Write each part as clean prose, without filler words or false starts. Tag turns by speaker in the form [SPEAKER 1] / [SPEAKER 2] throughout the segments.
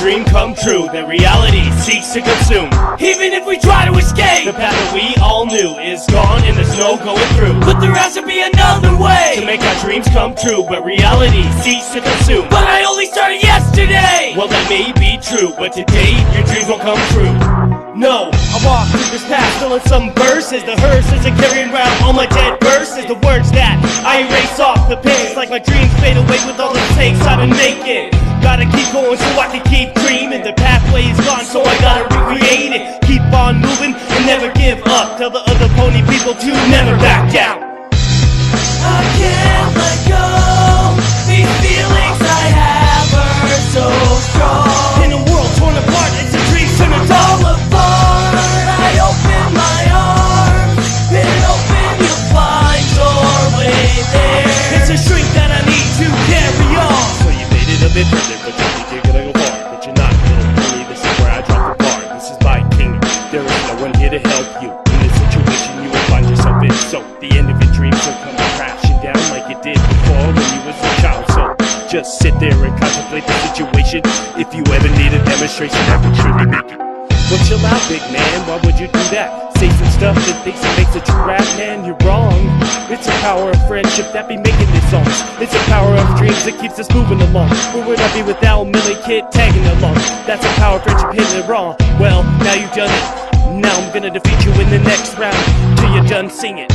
[SPEAKER 1] dream come true that reality seeks to consume. Even if we try to escape, the path that we all knew is gone and there's no going through. But there has to be another way to make our dreams come true, but reality seeks to consume. But I only started yesterday. Well, that may be true, but today your dreams won't come true. No, I walk through this path filling some verses. The hearses are carrying around all my dead verses. The words that I erase off the page, like my dreams fade away with all the mistakes I've been making. Gotta keep going so I can keep dreaming. The pathway is gone, so I gotta recreate it. Keep on moving and never give up. Tell the other pony people to never back down. I can't let go. These feelings I have are so strong. In a world torn apart, it's a dream turned all apart. I open my arms and open, you'll find your way there. It's a shrink that I need to carry on. So you made it a bit further, but you think you're gonna go far. But you're not, little pony, this is where I drop the bar. This is my kingdom, there is no one here to help you. In this situation you will find yourself in. So the end of your dreams will come crashing down like it did before when you was a child. So just sit there and contemplate the situation. If you ever need a demonstration, I can truly make it. Well, chill out, big man, why would you do that? Say some stuff that thinks it makes a true rap, man, you're wrong. It's the power of friendship that be making these songs. It's the power of dreams that keeps us moving along. Where would I be without Millie Kid tagging along? That's the power of friendship hitting it wrong. Well, now you've done it. Now I'm gonna defeat you in the next round till you're done singing.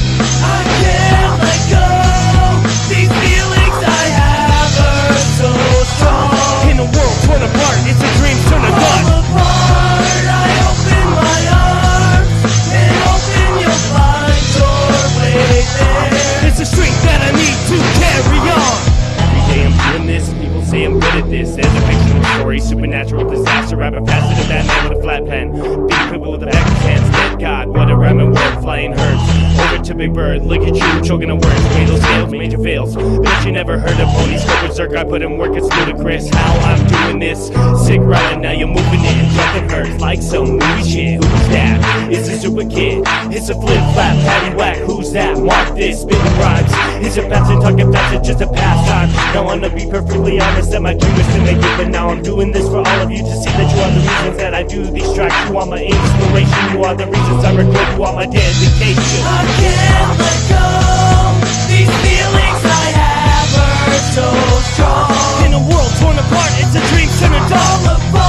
[SPEAKER 1] I can't let go. These feelings I have are so strong. In a world torn apart, it's a dream turned to dust. Fall apart, I open my arms and open, you'll find your way there. It's a strength that I need to carry on. Every day I'm doing this, people say I'm good at this. There's a fictional story, supernatural disaster, rapping faster than Batman with a flat pen. Beating people with the back of his hands, dead God, what a rhyming word, flying hurts. Over to Big Bird, look at you, choking on words, weigh those scales, major fails. Bet you never heard of ponies go berserk, I put in work, it's ludicrous how I'm doing this. Sick riding, now you're moving in, jumping hurts like some movie shit. Who's that? It's a super kid, it's a flip flap, patty whack, who's that? Mark this, spitting rhymes. It's a bastard talking fast, it's just a pastime. Now I'm gonna be perfectly honest that my dream is to make it, but now I'm doing this for all of you to see that you are the reasons that I do these tracks. You are my inspiration, you are the reasons I record, you are my dedication. I can't let go. These feelings I have are so strong. In a world torn apart, it's a dream turned all apart.